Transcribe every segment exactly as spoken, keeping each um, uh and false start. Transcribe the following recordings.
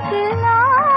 निकला।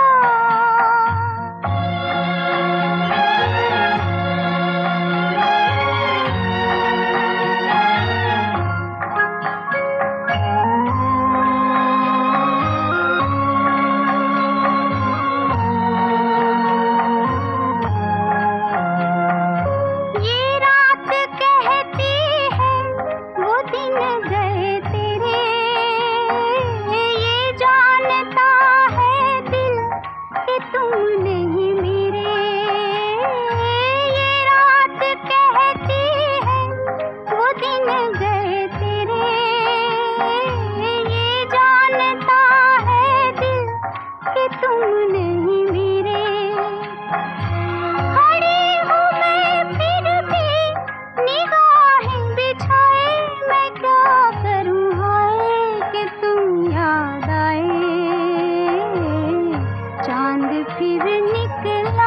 फिर निकला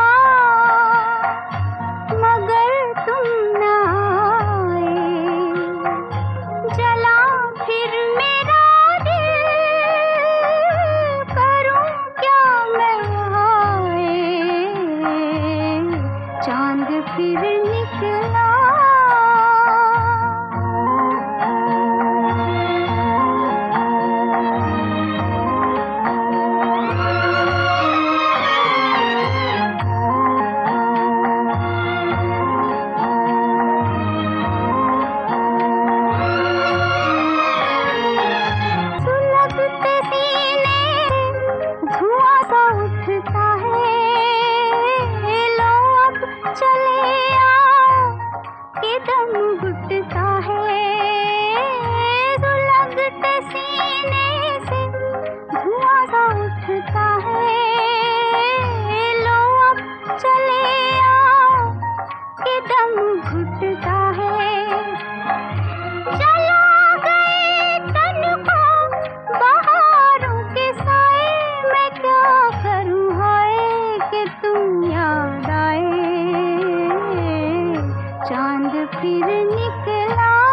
मगर तुम न आए, जला फिर मेरा दिल, करूं क्या मैं हाय, चांद फिर निकला। घुटता है सुलगते सीने से, धुआं सा उठता है, लो अब चले आओ कि दम घुटता है। जला गए तन को बहारों के साए, मैं क्या करूं हाय कि तुम याद आए, चांद फिर निकला।